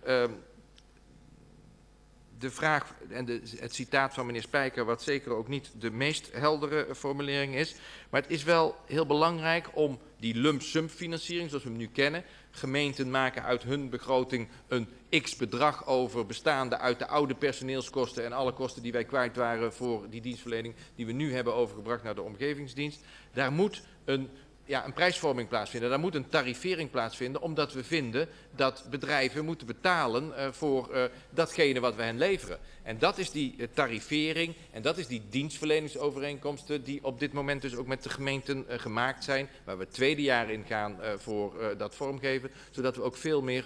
de vraag en het citaat van meneer Spijker, wat zeker ook niet de meest heldere formulering is. Maar het is wel heel belangrijk om die lump sum financiering, zoals we hem nu kennen. Gemeenten maken uit hun begroting een x bedrag over, bestaande uit de oude personeelskosten en alle kosten die wij kwijt waren voor die dienstverlening die we nu hebben overgebracht naar de omgevingsdienst. Daar moet een prijsvorming plaatsvinden. Daar moet een tarivering plaatsvinden, omdat we vinden dat bedrijven moeten betalen voor datgene wat we hen leveren. En dat is die tarivering en dat is die dienstverleningsovereenkomsten die op dit moment dus ook met de gemeenten gemaakt zijn, waar we het tweede jaar in gaan voor dat vormgeven, zodat we ook veel meer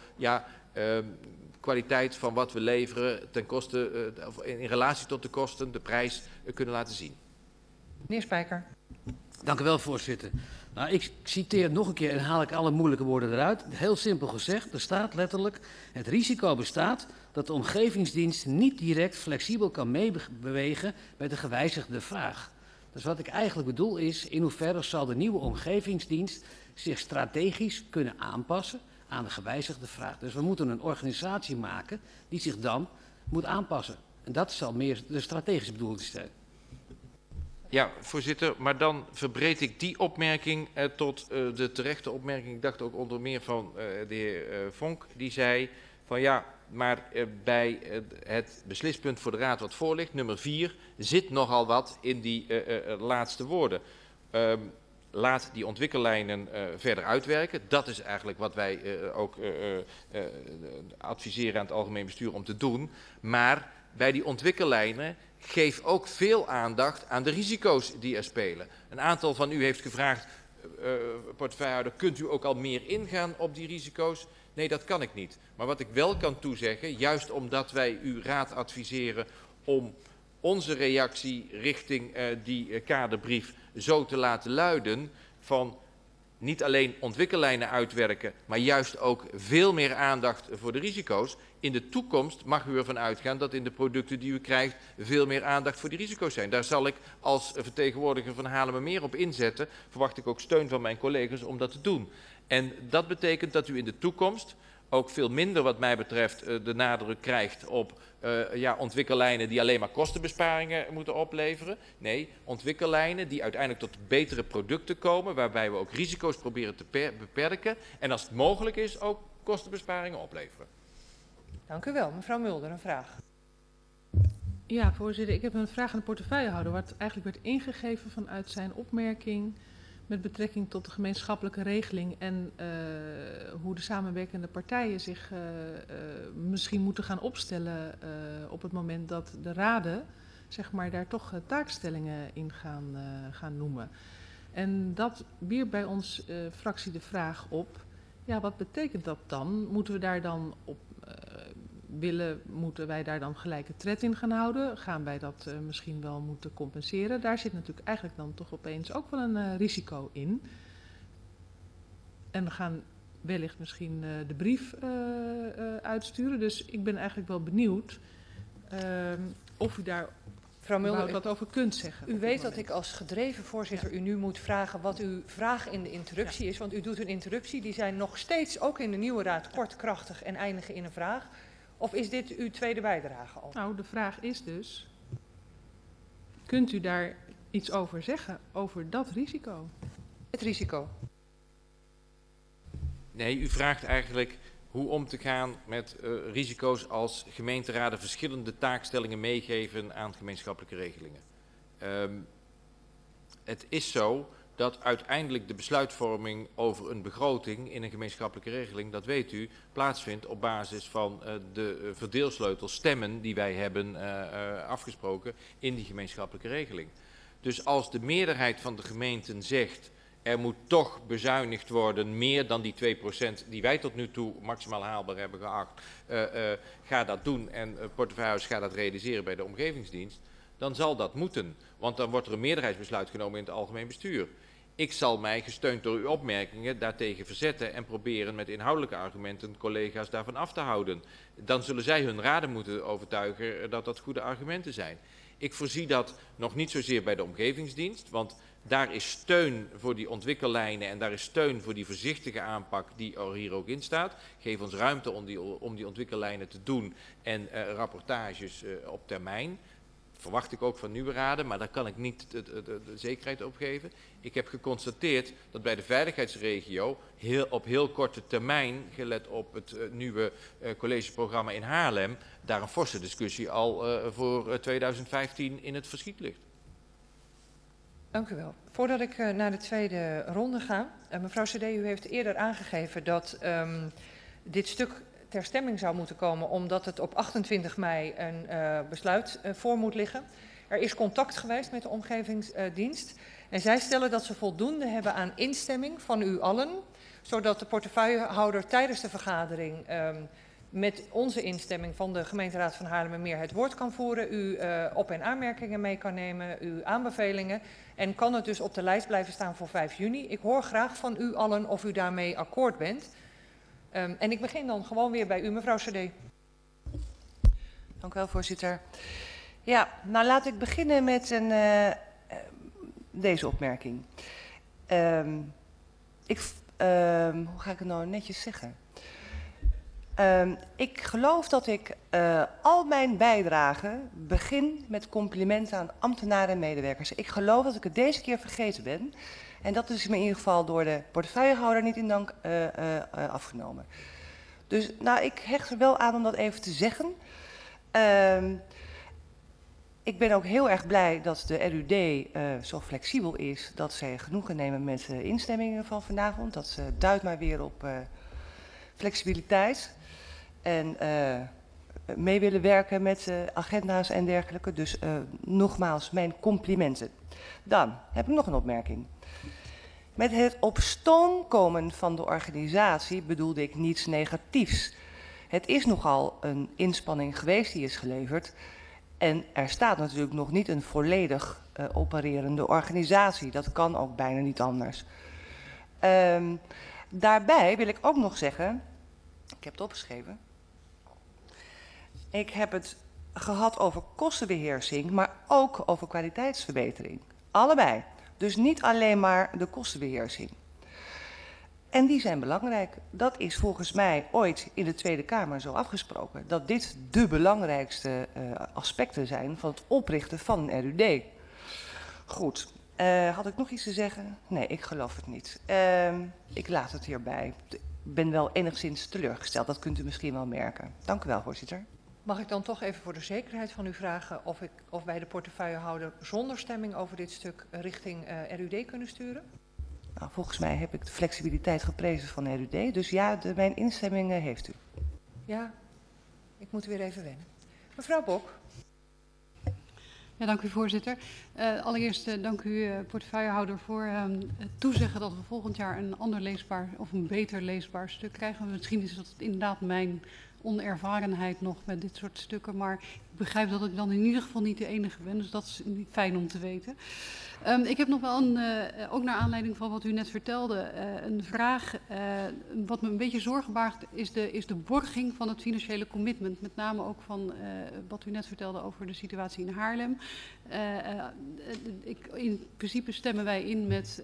kwaliteit van wat we leveren ten koste, in relatie tot de kosten, de prijs kunnen laten zien. Meneer Spijker. Dank u wel, voorzitter. Nou, ik citeer nog een keer en haal ik alle moeilijke woorden eruit. Heel simpel gezegd, er staat letterlijk: het risico bestaat dat de omgevingsdienst niet direct flexibel kan meebewegen met de gewijzigde vraag. Dus wat ik eigenlijk bedoel is, in hoeverre zal de nieuwe omgevingsdienst zich strategisch kunnen aanpassen aan de gewijzigde vraag. Dus we moeten een organisatie maken die zich dan moet aanpassen. En dat zal meer de strategische bedoeling zijn. Ja, voorzitter, maar dan verbreed ik die opmerking tot de terechte opmerking. Ik dacht ook onder meer van de heer Vonk, die zei van ja, maar bij het beslispunt voor de Raad wat voor ligt, nummer 4, zit nogal wat in die laatste woorden. Laat die ontwikkellijnen verder uitwerken. Dat is eigenlijk wat wij ook adviseren aan het algemeen bestuur om te doen. Maar bij die ontwikkellijnen geef ook veel aandacht aan de risico's die er spelen. Een aantal van u heeft gevraagd, portefeuillehouder, kunt u ook al meer ingaan op die risico's? Nee, dat kan ik niet. Maar wat ik wel kan toezeggen, juist omdat wij uw raad adviseren om onze reactie richting die kaderbrief zo te laten luiden van niet alleen ontwikkellijnen uitwerken, maar juist ook veel meer aandacht voor de risico's. In de toekomst mag u ervan uitgaan dat in de producten die u krijgt veel meer aandacht voor die risico's zijn. Daar zal ik als vertegenwoordiger van Haarlemmermeer op inzetten. Verwacht ik ook steun van mijn collega's om dat te doen. En dat betekent dat u in de toekomst ook veel minder wat mij betreft de nadruk krijgt op ontwikkellijnen die alleen maar kostenbesparingen moeten opleveren. Nee, ontwikkellijnen die uiteindelijk tot betere producten komen, waarbij we ook risico's proberen te beperken en als het mogelijk is ook kostenbesparingen opleveren. Dank u wel. Mevrouw Mulder, een vraag. Ja, voorzitter. Ik heb een vraag aan de portefeuillehouder, wat eigenlijk werd ingegeven vanuit zijn opmerking met betrekking tot de gemeenschappelijke regeling en hoe de samenwerkende partijen zich misschien moeten gaan opstellen op het moment dat de raden zeg maar, daar toch taakstellingen in gaan noemen. En dat wierp bij ons fractie de vraag op, ja, wat betekent dat dan? Moeten we daar dan op moeten wij daar dan gelijke tred in gaan houden? Gaan wij dat misschien wel moeten compenseren? Daar zit natuurlijk eigenlijk dan toch opeens ook wel een risico in. En we gaan wellicht misschien de brief uitsturen. Dus ik ben eigenlijk wel benieuwd of u daar Mevrouw Mulder, wat over kunt zeggen. U weet dat ik als gedreven voorzitter u nu moet vragen wat uw vraag in de interruptie is. Want u doet een interruptie, die zijn nog steeds ook in de nieuwe raad kort, krachtig en eindigen in een vraag. Of is dit uw tweede bijdrage al? Nou, de vraag is dus, kunt u daar iets over zeggen, over dat risico? Het risico. Nee, u vraagt eigenlijk hoe om te gaan met risico's als gemeenteraden verschillende taakstellingen meegeven aan gemeenschappelijke regelingen. Het is zo dat uiteindelijk de besluitvorming over een begroting in een gemeenschappelijke regeling, dat weet u, plaatsvindt op basis van de verdeelsleutels stemmen die wij hebben afgesproken in die gemeenschappelijke regeling. Dus als de meerderheid van de gemeenten zegt, er moet toch bezuinigd worden, meer dan die 2% die wij tot nu toe maximaal haalbaar hebben geacht, ga dat doen en portefeuillehouders gaat dat realiseren bij de omgevingsdienst, dan zal dat moeten. Want dan wordt er een meerderheidsbesluit genomen in het algemeen bestuur. Ik zal mij, gesteund door uw opmerkingen, daartegen verzetten en proberen met inhoudelijke argumenten collega's daarvan af te houden. Dan zullen zij hun raden moeten overtuigen dat dat goede argumenten zijn. Ik voorzie dat nog niet zozeer bij de omgevingsdienst, want daar is steun voor die ontwikkellijnen en daar is steun voor die voorzichtige aanpak die er hier ook in staat. Geef ons ruimte om die ontwikkellijnen te doen en rapportages op termijn. Verwacht ik ook van nieuwe raden, maar daar kan ik niet de zekerheid op geven. Ik heb geconstateerd dat bij de veiligheidsregio op heel korte termijn, gelet op het nieuwe collegeprogramma in Haarlem, daar een forse discussie al voor 2015 in het verschiet ligt. Dank u wel. Voordat ik naar de tweede ronde ga, mevrouw CD, u heeft eerder aangegeven dat dit stuk ter stemming zou moeten komen, omdat het op 28 mei een besluit voor moet liggen. Er is contact geweest met de omgevingsdienst en zij stellen dat ze voldoende hebben aan instemming van u allen, zodat de portefeuillehouder tijdens de vergadering met onze instemming van de gemeenteraad van Haarlemmermeer het woord kan voeren, u op- en aanmerkingen mee kan nemen, uw aanbevelingen en kan het dus op de lijst blijven staan voor 5 juni. Ik hoor graag van u allen of u daarmee akkoord bent. En ik begin dan gewoon weer bij u, mevrouw CD. Dank u wel, voorzitter. Ja, nou laat ik beginnen met deze opmerking. Hoe ga ik het nou netjes zeggen? Ik geloof dat ik al mijn bijdragen begin met complimenten aan ambtenaren en medewerkers. Ik geloof dat ik het deze keer vergeten ben. En dat is me in ieder geval door de portefeuillehouder niet in dank afgenomen. Dus nou, ik hecht er wel aan om dat even te zeggen. Ik ben ook heel erg blij dat de RUD zo flexibel is dat zij genoegen nemen met de instemmingen van vanavond. Dat duidt maar weer op flexibiliteit en mee willen werken met agenda's en dergelijke. Dus nogmaals mijn complimenten. Dan heb ik nog een opmerking. Met het op stoom komen van de organisatie bedoelde ik niets negatiefs. Het is nogal een inspanning geweest die is geleverd. En er staat natuurlijk nog niet een volledig opererende organisatie. Dat kan ook bijna niet anders. Daarbij wil ik ook nog zeggen, ik heb het opgeschreven. Ik heb het gehad over kostenbeheersing, maar ook over kwaliteitsverbetering. Allebei. Dus niet alleen maar de kostenbeheersing. En die zijn belangrijk. Dat is volgens mij ooit in de Tweede Kamer zo afgesproken. Dat dit de belangrijkste aspecten zijn van het oprichten van een RUD. Goed. Had ik nog iets te zeggen? Nee, ik geloof het niet. Ik laat het hierbij. Ik ben wel enigszins teleurgesteld. Dat kunt u misschien wel merken. Dank u wel, voorzitter. Mag ik dan toch even voor de zekerheid van u vragen of wij de portefeuillehouder zonder stemming over dit stuk richting RUD kunnen sturen? Nou, volgens mij heb ik de flexibiliteit geprezen van RUD. Dus ja, mijn instemming heeft u. Ja, ik moet weer even wennen. Mevrouw Bok. Ja, dank u voorzitter. Allereerst dank u portefeuillehouder voor het toezeggen dat we volgend jaar een ander leesbaar of een beter leesbaar stuk krijgen. Misschien is dat inderdaad mijn onervarenheid nog met dit soort stukken, maar ik begrijp dat ik dan in ieder geval niet de enige ben, dus dat is fijn om te weten. Ik heb nog wel ook naar aanleiding van wat u net vertelde, een vraag. Wat me een beetje zorgen baart is de borging van het financiële commitment. Met name ook van wat u net vertelde over de situatie in Haarlem. In principe stemmen wij in met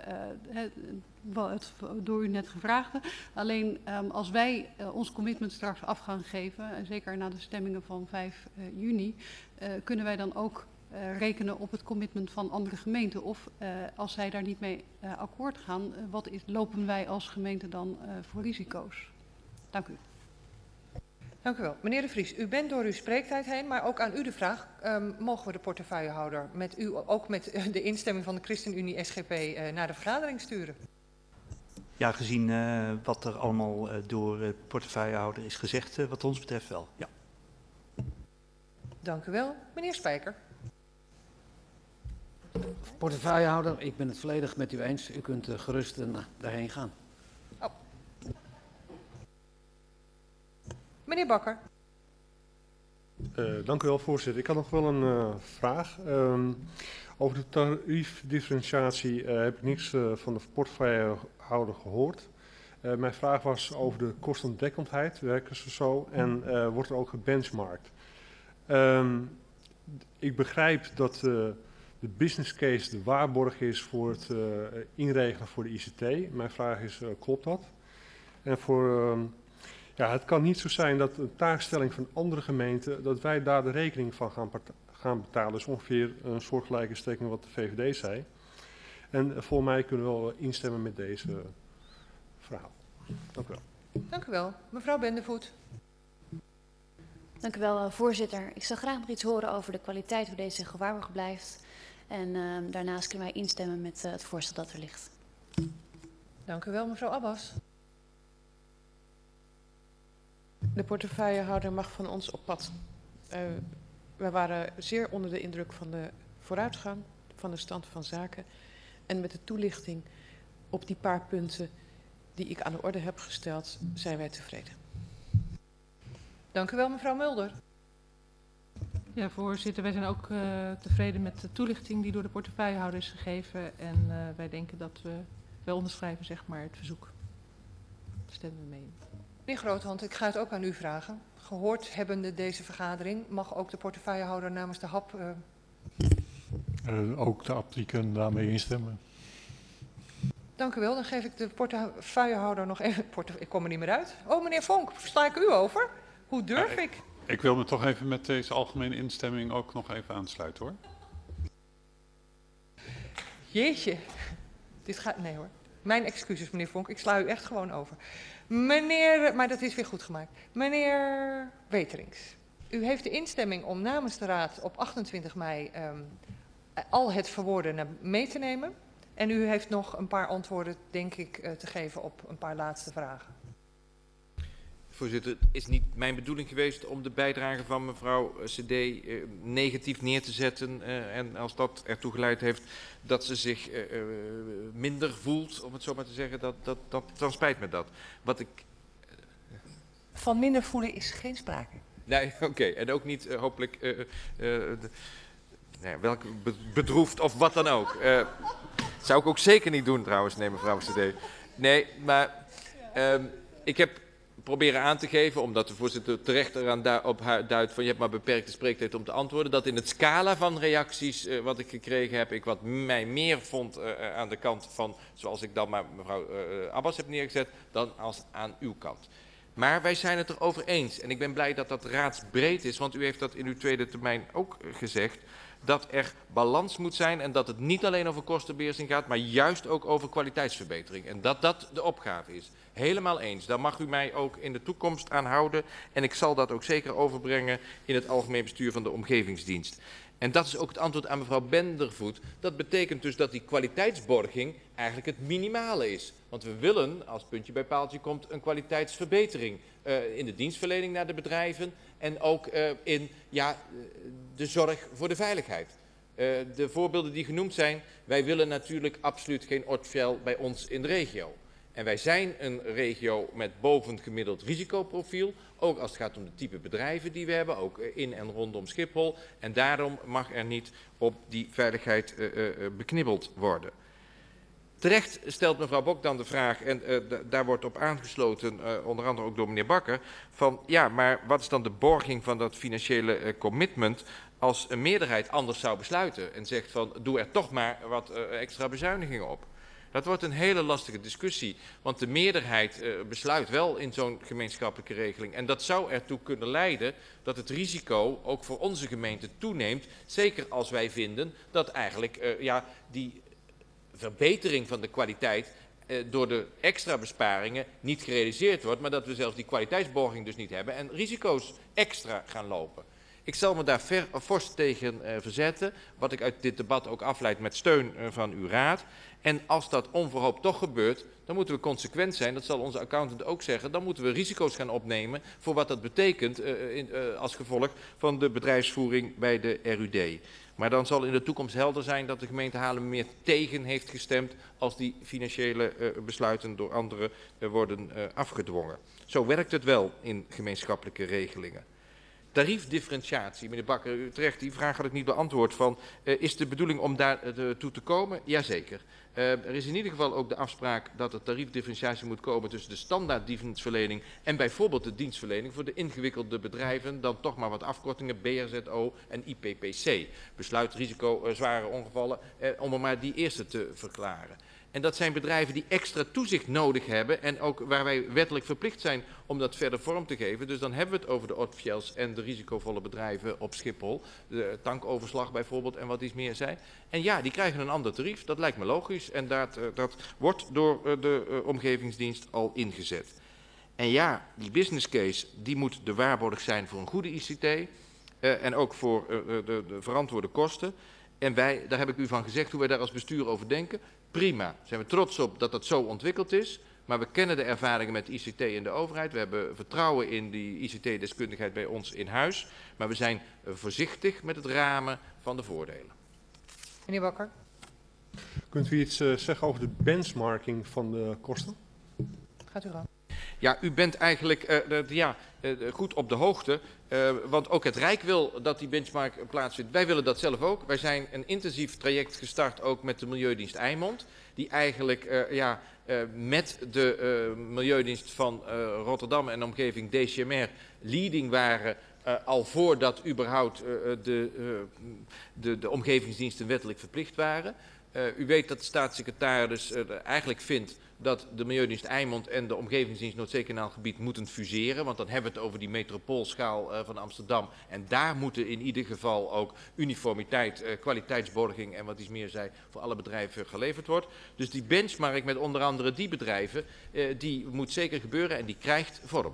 het door u net gevraagde. Alleen als wij ons commitment straks af gaan geven, en zeker na de stemmingen van 5 juni, kunnen wij dan ook rekenen op het commitment van andere gemeenten. Of als zij daar niet mee akkoord gaan, lopen wij als gemeente dan voor risico's? Dank u. Dank u wel. Meneer De Vries, u bent door uw spreektijd heen, maar ook aan u de vraag. Mogen we de portefeuillehouder met u ook met de instemming van de ChristenUnie SGP naar de vergadering sturen? Ja, gezien wat er allemaal door de portefeuillehouder is gezegd, wat ons betreft wel. Ja. Dank u wel. Meneer Spijker. Portefeuillehouder, ik ben het volledig met u eens. U kunt gerust daarheen gaan. Oh. Meneer Bakker. Dank u wel, voorzitter. Ik had nog wel een vraag. Over de tariefdifferentiatie heb ik niets van de portefeuillehouder gehoord. Mijn vraag was over de kostendekkendheid, werken ze zo, en wordt er ook gebenchmarkt. Ik begrijp dat de business case de waarborg is voor het inregelen voor de ICT. Mijn vraag is, klopt dat? En ja, het kan niet zo zijn dat een taakstelling van andere gemeenten, dat wij daar de rekening van gaan betalen. Dat is ongeveer een soortgelijke strekking wat de VVD zei. En voor mij kunnen we wel instemmen met deze verhaal. Dank u wel. Dank u wel. Mevrouw Bendevoet. Dank u wel, voorzitter. Ik zou graag nog iets horen over de kwaliteit hoe deze gewaarborgd blijft. En daarnaast kunnen wij instemmen met het voorstel dat er ligt. Dank u wel, mevrouw Abbas. De portefeuillehouder mag van ons op pad. We waren zeer onder de indruk van de vooruitgang, van de stand van zaken. En met de toelichting op die paar punten die ik aan de orde heb gesteld, zijn wij tevreden. Dank u wel, mevrouw Mulder. Ja, voorzitter, wij zijn ook tevreden met de toelichting die door de portefeuillehouder is gegeven. En wij denken dat wij onderschrijven zeg maar, het verzoek. Daar stemmen we mee in. Meneer Groothand, ik ga het ook aan u vragen. Gehoord hebbende deze vergadering, mag ook de portefeuillehouder namens de HAP... Ook de APT die kunnen daarmee instemmen. Dank u wel. Dan geef ik de portefeuillehouder nog even... Ik kom er niet meer uit. Oh, meneer Vonk, sta ik u over? Hoe durf ik? Ik wil me toch even met deze algemene instemming ook nog even aansluiten, hoor. Jeetje. Dit gaat... Nee hoor. Mijn excuses, meneer Vonk. Ik sla u echt gewoon over. Meneer... Maar dat is weer goed gemaakt. Meneer Weterings. U heeft de instemming om namens de Raad op 28 mei al het verwoordene mee te nemen. En u heeft nog een paar antwoorden, denk ik, te geven op een paar laatste vragen. Voorzitter, het is niet mijn bedoeling geweest om de bijdrage van mevrouw CD negatief neer te zetten. En als dat ertoe geleid heeft dat ze zich minder voelt, om het zo maar te zeggen, dan spijt me dat. Wat ik... Van minder voelen is geen sprake. Nee, oké. En ook niet hopelijk welk bedroefd of wat dan ook. Zou ik ook zeker niet doen trouwens, nee mevrouw CD. Nee, maar ik heb proberen aan te geven, omdat de voorzitter terecht eraan op haar duidt van je hebt maar beperkte spreektijd om te antwoorden, dat in het scala van reacties wat ik gekregen heb, ik wat mij meer vond aan de kant van, zoals ik dan maar mevrouw Abbas heb neergezet, dan als aan uw kant. Maar wij zijn het erover eens. En ik ben blij dat dat raadsbreed is, want u heeft dat in uw tweede termijn ook gezegd, dat er balans moet zijn en dat het niet alleen over kostenbeheersing gaat, maar juist ook over kwaliteitsverbetering. En dat dat de opgave is. Helemaal eens. Daar mag u mij ook in de toekomst aan houden. En ik zal dat ook zeker overbrengen in het algemeen bestuur van de omgevingsdienst. En dat is ook het antwoord aan mevrouw Bendervoet. Dat betekent dus dat die kwaliteitsborging eigenlijk het minimale is. Want we willen, als puntje bij paaltje komt, een kwaliteitsverbetering in de dienstverlening naar de bedrijven en ook in de zorg voor de veiligheid. De voorbeelden die genoemd zijn, wij willen natuurlijk absoluut geen Ortvel bij ons in de regio. En wij zijn een regio met bovengemiddeld risicoprofiel, ook als het gaat om de type bedrijven die we hebben, ook in en rondom Schiphol. En daarom mag er niet op die veiligheid beknibbeld worden. Terecht stelt mevrouw Bok dan de vraag, en daar wordt op aangesloten, onder andere ook door meneer Bakker, van ja, maar wat is dan de borging van dat financiële commitment als een meerderheid anders zou besluiten en zegt van doe er toch maar wat extra bezuinigingen op. Dat wordt een hele lastige discussie, want de meerderheid besluit wel in zo'n gemeenschappelijke regeling. En dat zou ertoe kunnen leiden dat het risico ook voor onze gemeente toeneemt. Zeker als wij vinden dat eigenlijk die verbetering van de kwaliteit door de extra besparingen niet gerealiseerd wordt. Maar dat we zelfs die kwaliteitsborging dus niet hebben en risico's extra gaan lopen. Ik zal me daar fors tegen verzetten, wat ik uit dit debat ook afleid met steun van uw raad. En als dat onverhoopt toch gebeurt, dan moeten we consequent zijn, dat zal onze accountant ook zeggen, dan moeten we risico's gaan opnemen voor wat dat betekent als gevolg van de bedrijfsvoering bij de RUD. Maar dan zal in de toekomst helder zijn dat de gemeente Haarlem meer tegen heeft gestemd als die financiële besluiten door anderen worden afgedwongen. Zo werkt het wel in gemeenschappelijke regelingen. Tariefdifferentiatie, meneer Bakker, u terecht, die vraag had ik niet beantwoord van, is de bedoeling om daar toe te komen? Jazeker. Er is in ieder geval ook de afspraak dat er tariefdifferentiatie moet komen tussen de standaard dienstverlening en bijvoorbeeld de dienstverlening voor de ingewikkelde bedrijven, dan toch maar wat afkortingen, BRZO en IPPC. Besluitrisico, zware ongevallen, om er maar die eerste te verklaren. En dat zijn bedrijven die extra toezicht nodig hebben en ook waar wij wettelijk verplicht zijn om dat verder vorm te geven. Dus dan hebben we het over de Ortvels en de risicovolle bedrijven op Schiphol. De tankoverslag bijvoorbeeld en wat iets meer zei. En ja, die krijgen een ander tarief. Dat lijkt me logisch en dat wordt door de omgevingsdienst al ingezet. En ja, die business case die moet de waarborg zijn voor een goede ICT en ook voor de verantwoorde kosten. En wij, daar heb ik u van gezegd hoe wij daar als bestuur over denken. Prima, daar zijn we trots op dat dat zo ontwikkeld is. Maar we kennen de ervaringen met ICT in de overheid. We hebben vertrouwen in die ICT-deskundigheid bij ons in huis. Maar we zijn voorzichtig met het ramen van de voordelen. Meneer Bakker. Kunt u iets zeggen over de benchmarking van de kosten? Gaat u gang. Ja, u bent eigenlijk goed op de hoogte, want ook het Rijk wil dat die benchmark plaatsvindt. Wij willen dat zelf ook. Wij zijn een intensief traject gestart ook met de Milieudienst Eimond, die eigenlijk met de Milieudienst van Rotterdam en omgeving DCMR leading waren al voordat überhaupt de omgevingsdiensten wettelijk verplicht waren. U weet dat de staatssecretaris eigenlijk vindt dat de Milieudienst Eimond en de Omgevingsdienst Noordzeekanaal-gebied moeten fuseren. Want dan hebben we het over die metropoolschaal van Amsterdam. En daar moeten in ieder geval ook uniformiteit, kwaliteitsborging en wat iets meer zei voor alle bedrijven geleverd wordt. Dus die benchmark met onder andere die bedrijven, die moet zeker gebeuren en die krijgt vorm.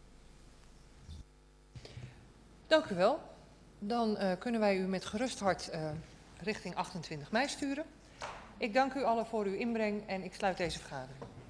Dank u wel. Dan kunnen wij u met gerust hart richting 28 mei sturen. Ik dank u allen voor uw inbreng en ik sluit deze vergadering.